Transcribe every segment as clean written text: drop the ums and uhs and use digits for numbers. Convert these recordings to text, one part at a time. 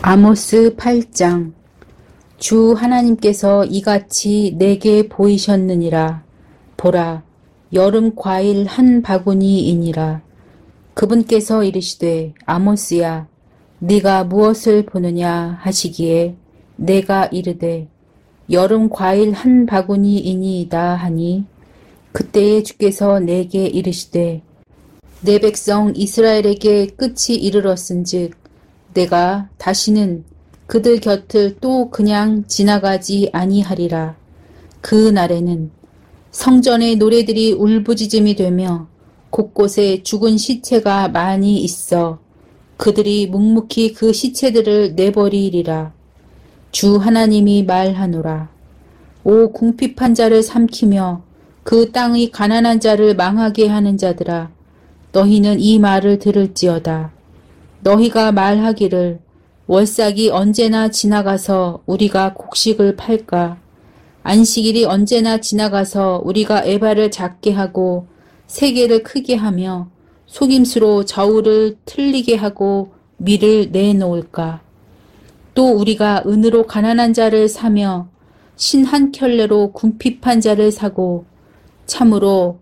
아모스 8장. 주 하나님께서 이같이 내게 보이셨느니라. 보라, 여름 과일 한 바구니이니라. 그분께서 이르시되 아모스야, 네가 무엇을 보느냐 하시기에 내가 이르되 여름 과일 한 바구니이니이다 하니, 그때에 주께서 내게 이르시되 내 백성 이스라엘에게 끝이 이르렀은즉 내가 다시는 그들 곁을 또 그냥 지나가지 아니하리라. 그 날에는 성전의 노래들이 울부짖음이 되며 곳곳에 죽은 시체가 많이 있어 그들이 묵묵히 그 시체들을 내버리리라. 주 하나님이 말하노라. 오 궁핍한 자를 삼키며 그 땅의 가난한 자를 망하게 하는 자들아, 너희는 이 말을 들을지어다. 너희가 말하기를 월삭이 언제나 지나가서 우리가 곡식을 팔까? 안식일이 언제나 지나가서 우리가 에바를 작게 하고 세계를 크게 하며 속임수로 저울을 틀리게 하고 밀을 내놓을까? 또 우리가 은으로 가난한 자를 사며 신 한 켤레로 궁핍한 자를 사고 참으로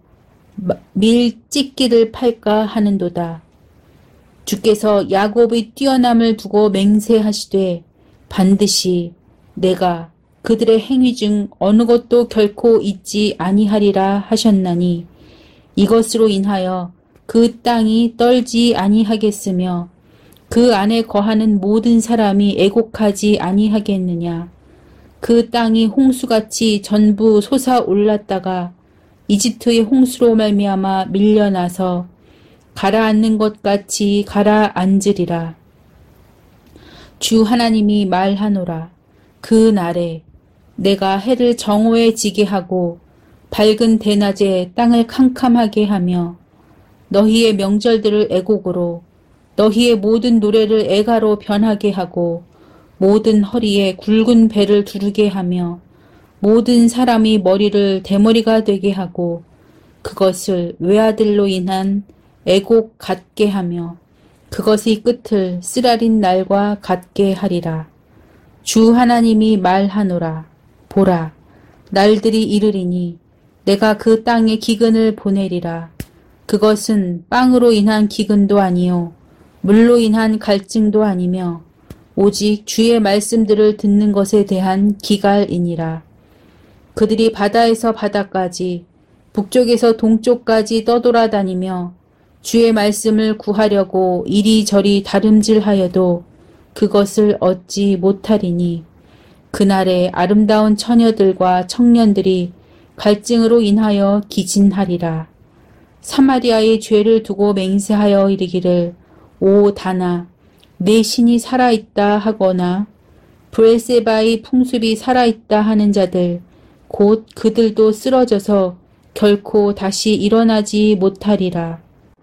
밀 찢기를 팔까 하는도다. 주께서 야곱의 뛰어남을 두고 맹세하시되 반드시 내가 그들의 행위 중 어느 것도 결코 잊지 아니하리라 하셨나니, 이것으로 인하여 그 땅이 떨지 아니하겠으며 그 안에 거하는 모든 사람이 애곡하지 아니하겠느냐. 그 땅이 홍수같이 전부 솟아올랐다가 이집트의 홍수로 말미암아 밀려나서 가라앉는 것 같이 가라앉으리라. 주 하나님이 말하노라. 그 날에 내가 해를 정오에 지게 하고 밝은 대낮에 땅을 캄캄하게 하며 너희의 명절들을 애곡으로 너희의 모든 노래를 애가로 변하게 하고 모든 허리에 굵은 배를 두르게 하며 모든 사람이 머리를 대머리가 되게 하고 그것을 외아들로 인한 애곡 같게 하며 그것의 끝을 쓰라린 날과 같게 하리라. 주 하나님이 말하노라. 보라, 날들이 이르리니 내가 그 땅에 기근을 보내리라. 그것은 빵으로 인한 기근도 아니요 물로 인한 갈증도 아니며 오직 주의 말씀들을 듣는 것에 대한 기갈이니라. 그들이 바다에서 바다까지 북쪽에서 동쪽까지 떠돌아다니며 주의 말씀을 구하려고 이리저리 다름질하여도 그것을 얻지 못하리니, 그날에 아름다운 처녀들과 청년들이 갈증으로 인하여 기진하리라. 사마리아의 죄를 두고 맹세하여 이르기를 오 다나, 내 신이 살아있다 하거나 브엘세바의 풍습이 살아있다 하는 자들 곧 그들도 쓰러져서 결코 다시 일어나지 못하리라.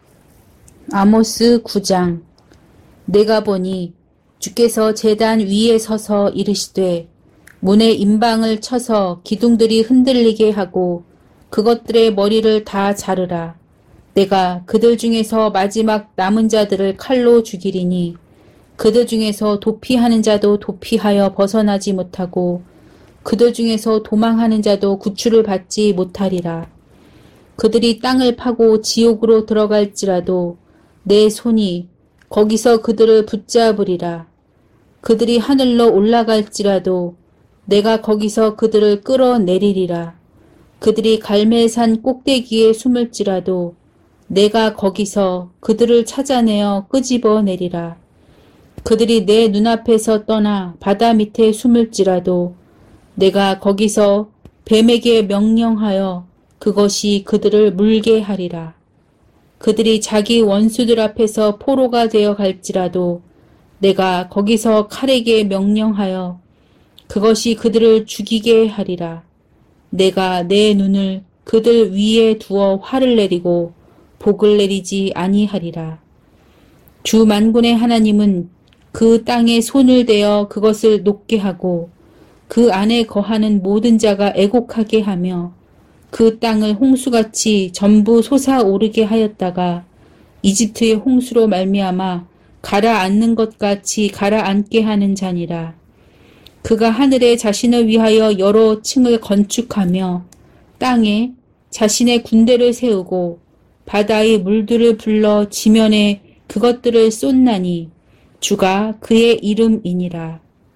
아모스 9장. 내가 보니 주께서 제단 위에 서서 이르시되 문에 임방을 쳐서 기둥들이 흔들리게 하고 그것들의 머리를 다 자르라. 내가 그들 중에서 마지막 남은 자들을 칼로 죽이리니 그들 중에서 도피하는 자도 도피하여 벗어나지 못하고 그들 중에서 도망하는 자도 구출을 받지 못하리라. 그들이 땅을 파고 지옥으로 들어갈지라도 내 손이 거기서 그들을 붙잡으리라. 그들이 하늘로 올라갈지라도 내가 거기서 그들을 끌어내리리라. 그들이 갈멜산 꼭대기에 숨을지라도 내가 거기서 그들을 찾아내어 끄집어내리라. 그들이 내 눈앞에서 떠나 바다 밑에 숨을지라도 내가 거기서 뱀에게 명령하여 그것이 그들을 물게 하리라. 그들이 자기 원수들 앞에서 포로가 되어 갈지라도 내가 거기서 칼에게 명령하여 그것이 그들을 죽이게 하리라. 내가 내 눈을 그들 위에 두어 화를 내리고 복을 내리지 아니하리라. 주 만군의 하나님은 그 땅에 손을 대어 그것을 녹게 하고 그 안에 거하는 모든 자가 애곡하게 하며 그 땅을 홍수같이 전부 솟아오르게 하였다가 이집트의 홍수로 말미암아 가라앉는 것 같이 가라앉게 하는 자니라. 그가 하늘에 자신을 위하여 여러 층을 건축하며 땅에 자신의 군대를 세우고 바다의 물들을 불러 지면에 그것들을 쏟나니 주가 그의 이름이니라.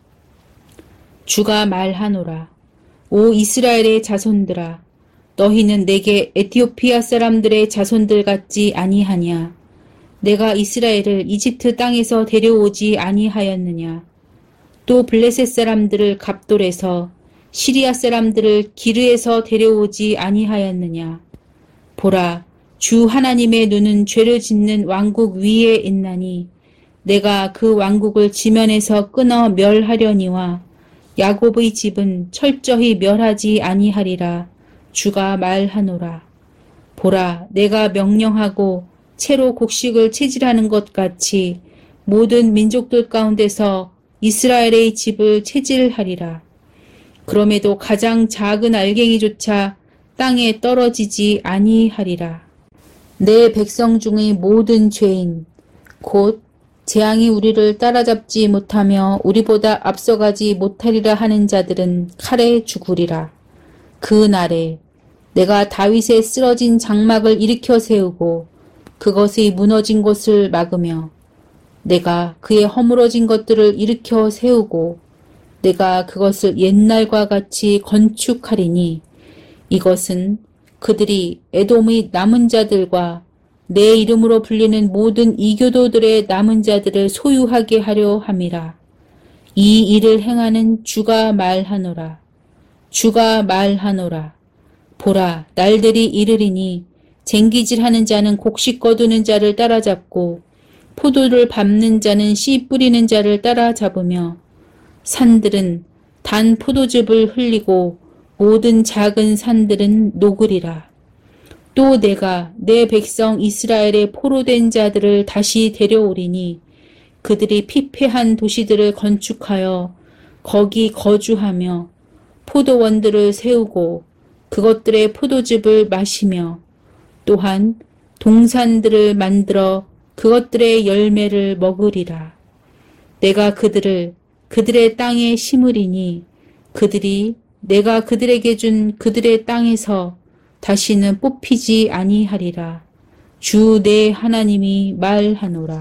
주가 말하노라. 오 이스라엘의 자손들아, 너희는 내게 에티오피아 사람들의 자손들 같지 아니하냐. 내가 이스라엘을 이집트 땅에서 데려오지 아니하였느냐. 또 블레셋 사람들을 갑돌에서, 시리아 사람들을 기르에서 데려오지 아니하였느냐. 보라, 주 하나님의 눈은 죄를 짓는 왕국 위에 있나니 내가 그 왕국을 지면에서 끊어 멸하려니와 야곱의 집은 철저히 멸하지 아니하리라. 주가 말하노라. 보라, 내가 명령하고 채로 곡식을 채질하는 것 같이 모든 민족들 가운데서 이스라엘의 집을 채질하리라. 그럼에도 가장 작은 알갱이조차 땅에 떨어지지 아니하리라. 내 백성 중의 모든 죄인, 곧 재앙이 우리를 따라잡지 못하며 우리보다 앞서가지 못하리라 하는 자들은 칼에 죽으리라. 그 날에 내가 다윗의 쓰러진 장막을 일으켜 세우고 그것의 무너진 곳을 막으며 내가 그의 허물어진 것들을 일으켜 세우고 내가 그것을 옛날과 같이 건축하리니 이것은 그들이 에돔의 남은 자들과 내 이름으로 불리는 모든 이교도들의 남은 자들을 소유하게 하려 함이라. 이 일을 행하는 주가 말하노라. 주가 말하노라. 보라, 날들이 이르리니 쟁기질하는 자는 곡식 거두는 자를 따라잡고 포도를 밟는 자는 씨 뿌리는 자를 따라잡으며 산들은 단 포도즙을 흘리고 모든 작은 산들은 녹으리라. 또 내가 내 백성 이스라엘의 포로된 자들을 다시 데려오리니 그들이 피폐한 도시들을 건축하여 거기 거주하며 포도원들을 세우고 그것들의 포도즙을 마시며 또한 동산들을 만들어 그것들의 열매를 먹으리라. 내가 그들을 그들의 땅에 심으리니 그들이 내가 그들에게 준 그들의 땅에서 다시는 뽑히지 아니하리라. 주 내 하나님이 말하노라.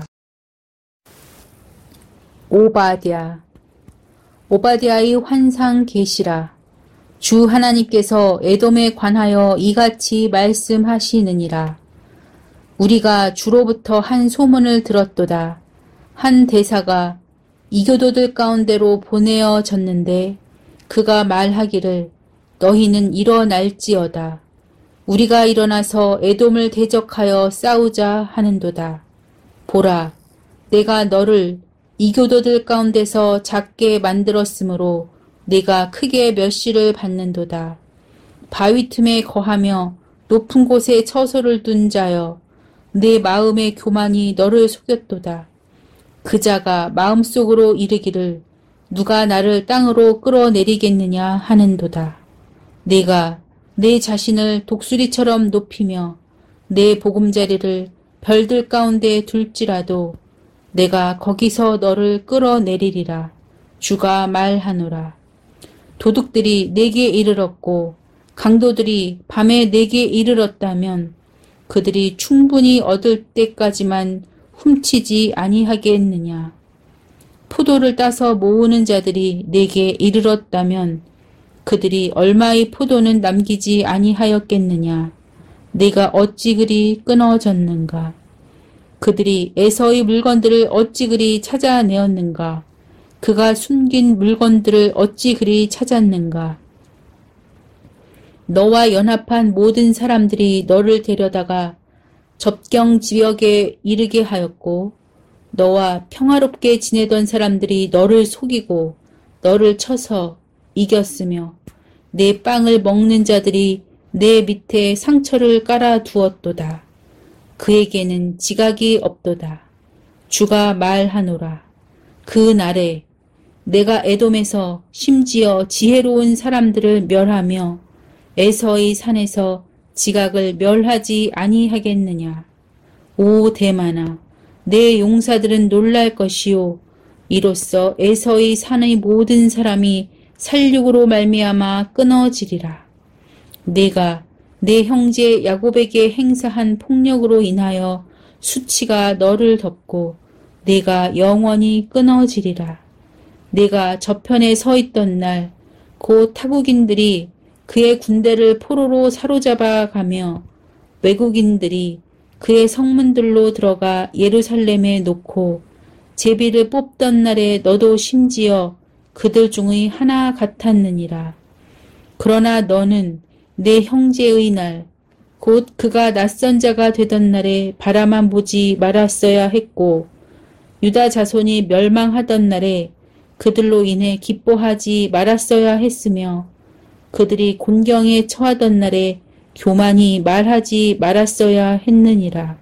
오바댜의 환상 계시라. 주 하나님께서 에돔에 관하여 이같이 말씀하시느니라. 우리가 주로부터 한 소문을 들었도다. 한 대사가 이교도들 가운데로 보내어졌는데 그가 말하기를 너희는 일어날지어다. 우리가 일어나서 에돔을 대적하여 싸우자 하는도다. 보라, 내가 너를 이교도들 가운데서 작게 만들었으므로 네가 크게 멸시를 받는도다. 바위 틈에 거하며 높은 곳에 처소를 둔 자여, 내 마음의 교만이 너를 속였도다. 그 자가 마음속으로 이르기를 누가 나를 땅으로 끌어내리겠느냐 하는도다. 내가 내 자신을 독수리처럼 높이며 내 보금자리를 별들 가운데 둘지라도 내가 거기서 너를 끌어내리리라. 주가 말하노라. 도둑들이 내게 이르렀고 강도들이 밤에 내게 이르렀다면 그들이 충분히 얻을 때까지만 훔치지 아니하겠느냐. 포도를 따서 모으는 자들이 내게 이르렀다면 그들이 얼마의 포도는 남기지 아니하였겠느냐. 내가 어찌 그리 끊어졌는가. 그들이 에서의 물건들을 어찌 그리 찾아내었는가. 그가 숨긴 물건들을 어찌 그리 찾았는가. 너와 연합한 모든 사람들이 너를 데려다가 접경 지역에 이르게 하였고 너와 평화롭게 지내던 사람들이 너를 속이고 너를 쳐서 이겼으며 내 빵을 먹는 자들이 내 밑에 상처를 깔아 두었도다. 그에게는 지각이 없도다. 주가 말하노라. 그 날에 내가 에돔에서 심지어 지혜로운 사람들을 멸하며 에서의 산에서 지각을 멸하지 아니하겠느냐. 오 대만아, 내 용사들은 놀랄 것이요 이로써 에서의 산의 모든 사람이 살육으로 말미암아 끊어지리라. 내가 내 형제 야곱에게 행사한 폭력으로 인하여 수치가 너를 덮고 내가 영원히 끊어지리라. 내가 저편에 서 있던 날 곧 타국인들이 그의 군대를 포로로 사로잡아 가며 외국인들이 그의 성문들로 들어가 예루살렘에 놓고 제비를 뽑던 날에 너도 심지어 그들 중의 하나 같았느니라. 그러나 너는 내 형제의 날, 곧 그가 낯선 자가 되던 날에 바라만 보지 말았어야 했고 유다 자손이 멸망하던 날에 그들로 인해 기뻐하지 말았어야 했으며 그들이 곤경에 처하던 날에 교만히 말하지 말았어야 했느니라.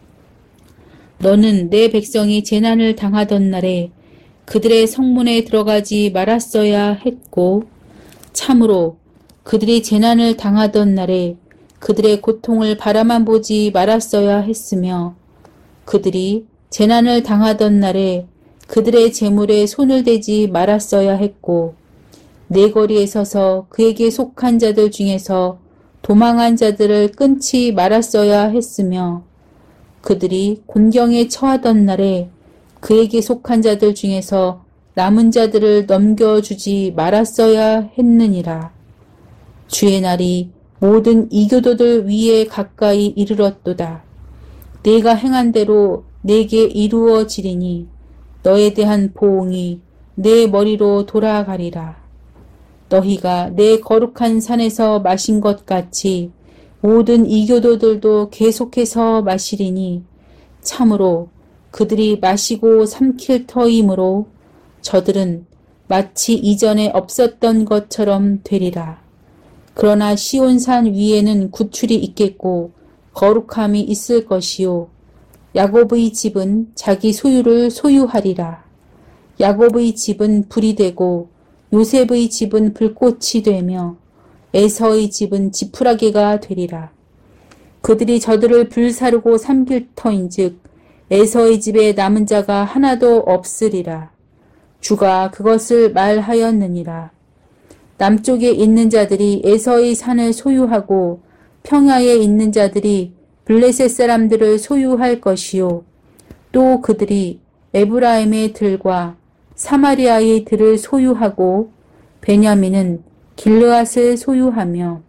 너는 내 백성이 재난을 당하던 날에 그들의 성문에 들어가지 말았어야 했고 참으로 그들이 재난을 당하던 날에 그들의 고통을 바라만 보지 말았어야 했으며 그들이 재난을 당하던 날에 그들의 재물에 손을 대지 말았어야 했고 내 거리에 서서 그에게 속한 자들 중에서 도망한 자들을 끊지 말았어야 했으며 그들이 곤경에 처하던 날에 그에게 속한 자들 중에서 남은 자들을 넘겨주지 말았어야 했느니라. 주의 날이 모든 이교도들 위에 가까이 이르렀도다. 내가 행한 대로 내게 이루어지리니 너에 대한 보응이 내 머리로 돌아가리라. 너희가 내 거룩한 산에서 마신 것 같이 모든 이교도들도 계속해서 마시리니 참으로 그들이 마시고 삼킬 터이므로 저들은 마치 이전에 없었던 것처럼 되리라. 그러나 시온산 위에는 구출이 있겠고 거룩함이 있을 것이요 야곱의 집은 자기 소유를 소유하리라. 야곱의 집은 불이 되고 요셉의 집은 불꽃이 되며 에서의 집은 지푸라기가 되리라. 그들이 저들을 불사르고 삼킬 터인즉 에서의 집에 남은 자가 하나도 없으리라. 주가 그것을 말하였느니라. 남쪽에 있는 자들이 에서의 산을 소유하고 평야에 있는 자들이 블레셋 사람들을 소유할 것이요 또 그들이 에브라임의 들과 사마리아의 들을 소유하고 베냐민은 길르앗을 소유하며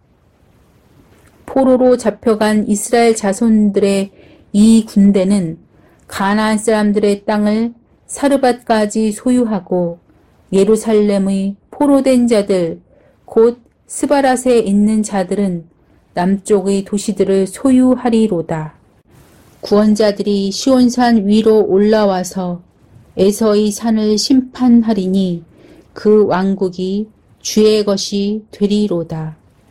포로로 잡혀간 이스라엘 자손들의 이 군대는 가나안 사람들의 땅을 사르밧까지 소유하고 예루살렘의 포로된 자들 곧 스바랏에 있는 자들은 남쪽의 도시들을 소유하리로다. 구원자들이 시온산 위로 올라와서 에서의 산을 심판하리니 그 왕국이 주의 것이 되리로다.